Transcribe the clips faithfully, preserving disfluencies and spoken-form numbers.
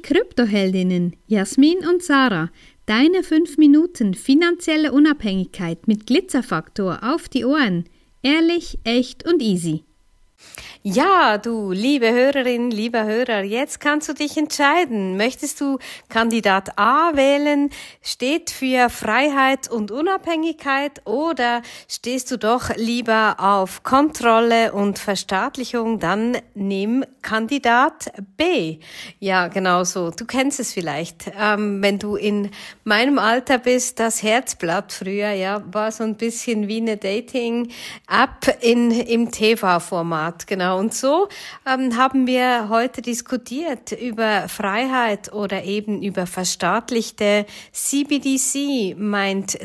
Kryptoheldinnen Jasmin und Sarah, deine fünf Minuten finanzielle Unabhängigkeit mit Glitzerfaktor auf die Ohren. Ehrlich, echt und easy. Ja, du, liebe Hörerin, lieber Hörer, jetzt kannst du dich entscheiden. Möchtest du Kandidat A wählen, steht für Freiheit und Unabhängigkeit, oder stehst du doch lieber auf Kontrolle und Verstaatlichung? Dann nimm Kandidat B. Ja, genau so. Du kennst es vielleicht. Ähm, wenn du in meinem Alter bist, das Herzblatt früher, ja, war so ein bisschen wie eine Dating-App in, im T V-Format, genau. Und so ähm, haben wir heute diskutiert über Freiheit oder eben über verstaatlichte C B D C, meint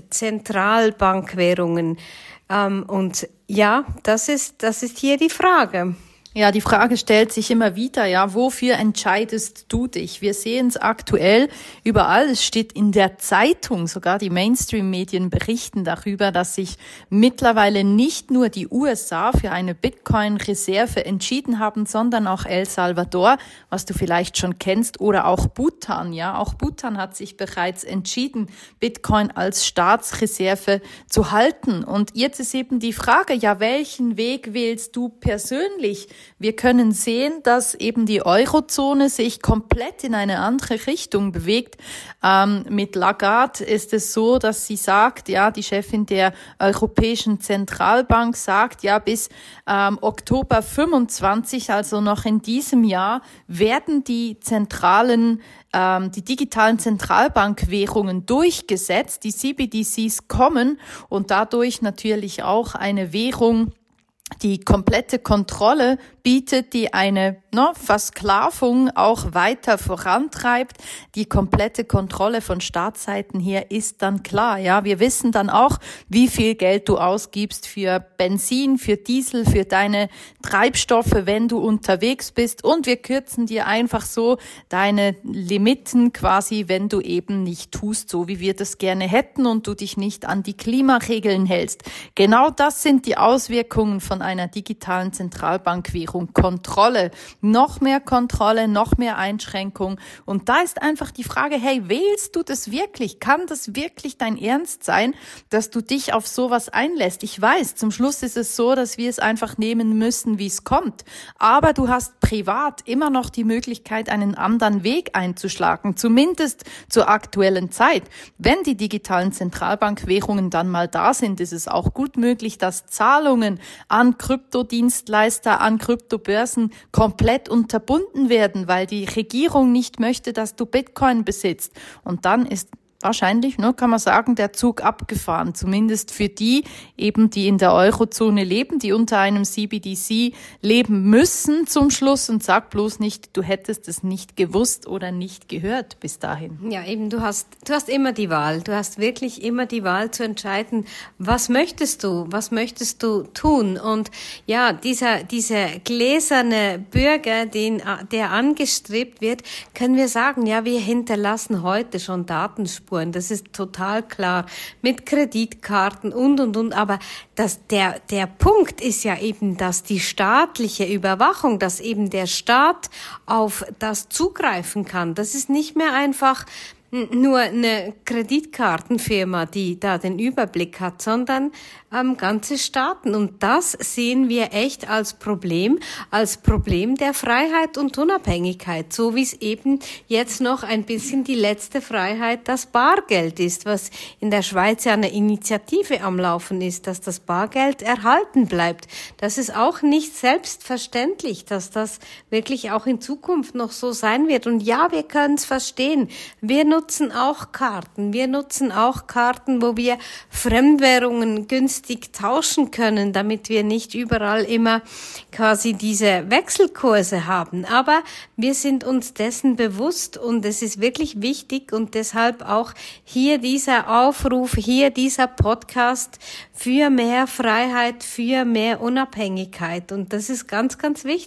Zentralbankwährungen. Ähm, und ja, das ist, das ist hier die Frage. Ja, die Frage stellt sich immer wieder, ja, wofür entscheidest du dich? Wir sehen es aktuell überall, es steht in der Zeitung, sogar die Mainstream-Medien berichten darüber, dass sich mittlerweile nicht nur die U S A für eine Bitcoin-Reserve entschieden haben, sondern auch El Salvador, was du vielleicht schon kennst, oder auch Bhutan, ja. Auch Bhutan hat sich bereits entschieden, Bitcoin als Staatsreserve zu halten. Und jetzt ist eben die Frage, ja, welchen Weg wählst du persönlich? Wir können sehen, dass eben die Eurozone sich komplett in eine andere Richtung bewegt. Ähm, mit Lagarde ist es so, dass sie sagt, ja, die Chefin der Europäischen Zentralbank sagt, ja, bis ähm, Oktober fünfundzwanzig, also noch in diesem Jahr, werden die zentralen ähm, die digitalen Zentralbankwährungen durchgesetzt. Die C B D Cs kommen und dadurch natürlich auch eine Währung, die komplette Kontrolle bietet, die eine no, Versklavung auch weiter vorantreibt. Die komplette Kontrolle von Staatsseiten her ist dann klar. Ja, wir wissen dann auch, wie viel Geld du ausgibst für Benzin, für Diesel, für deine Treibstoffe, wenn du unterwegs bist. Und wir kürzen dir einfach so deine Limiten quasi, wenn du eben nicht tust, so wie wir das gerne hätten und du dich nicht an die Klimaregeln hältst. Genau das sind die Auswirkungen von einer digitalen Zentralbankwährung. Kontrolle, noch mehr Kontrolle, noch mehr Einschränkung. Und da ist einfach die Frage, hey, wählst du das wirklich? Kann das wirklich dein Ernst sein, dass du dich auf sowas einlässt? Ich weiß, zum Schluss ist es so, dass wir es einfach nehmen müssen, wie es kommt. Aber du hast privat immer noch die Möglichkeit, einen anderen Weg einzuschlagen, zumindest zur aktuellen Zeit. Wenn die digitalen Zentralbankwährungen dann mal da sind, ist es auch gut möglich, dass Zahlungen an Kryptodienstleister, an Kryptobörsen komplett unterbunden werden, weil die Regierung nicht möchte, dass du Bitcoin besitzt. Und dann ist wahrscheinlich, ne, kann man sagen, der Zug abgefahren. Zumindest für die eben, die in der Eurozone leben, die unter einem C B D C leben müssen zum Schluss, und sag bloß nicht, du hättest es nicht gewusst oder nicht gehört bis dahin. Ja, eben, du hast, du hast immer die Wahl. Du hast wirklich immer die Wahl zu entscheiden, was möchtest du, was möchtest du tun? Und ja, dieser, dieser gläserne Bürger, den, der angestrebt wird, können wir sagen, ja, wir hinterlassen heute schon Datenspuren. Das ist total klar, mit Kreditkarten und, und, und. Aber das, der, der Punkt ist ja eben, dass die staatliche Überwachung, dass eben der Staat auf das zugreifen kann. Das ist nicht mehr einfach nur eine Kreditkartenfirma, die da den Überblick hat, sondern ähm, ganze Staaten. Und das sehen wir echt als Problem, als Problem der Freiheit und Unabhängigkeit, so wie es eben jetzt noch ein bisschen die letzte Freiheit das Bargeld ist, was in der Schweiz ja eine Initiative am Laufen ist, dass das Bargeld erhalten bleibt. Das ist auch nicht selbstverständlich, dass das wirklich auch in Zukunft noch so sein wird. Und ja, wir können es verstehen. Wir nutzen auch Karten. Wir nutzen auch Karten, wo wir Fremdwährungen günstig tauschen können, damit wir nicht überall immer quasi diese Wechselkurse haben. Aber wir sind uns dessen bewusst und es ist wirklich wichtig und deshalb auch hier dieser Aufruf, hier dieser Podcast für mehr Freiheit, für mehr Unabhängigkeit. Und das ist ganz, ganz wichtig.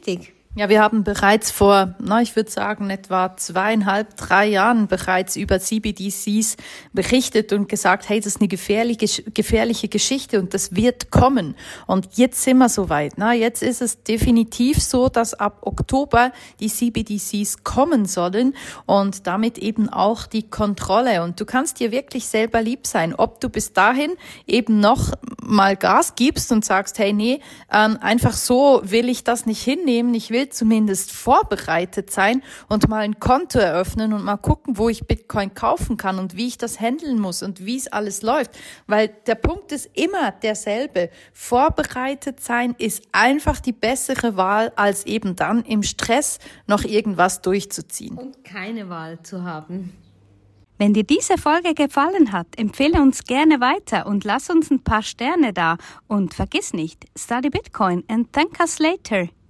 Ja, wir haben bereits vor, na, ich würde sagen, etwa zweieinhalb, drei Jahren bereits über C B D Cs berichtet und gesagt, hey, das ist eine gefährliche, gefährliche Geschichte und das wird kommen. Und jetzt sind wir soweit. Na, jetzt ist es definitiv so, dass ab Oktober die C B D Cs kommen sollen und damit eben auch die Kontrolle. Und du kannst dir wirklich selber lieb sein, ob du bis dahin eben noch mal Gas gibst und sagst, hey, nee, ähm, einfach so will ich das nicht hinnehmen. Ich will zumindest vorbereitet sein und mal ein Konto eröffnen und mal gucken, wo ich Bitcoin kaufen kann und wie ich das handeln muss und wie es alles läuft. Weil der Punkt ist immer derselbe. Vorbereitet sein ist einfach die bessere Wahl, als eben dann im Stress noch irgendwas durchzuziehen. Und keine Wahl zu haben. Wenn dir diese Folge gefallen hat, empfehle uns gerne weiter und lass uns ein paar Sterne da. Und vergiss nicht, study Bitcoin and thank us later.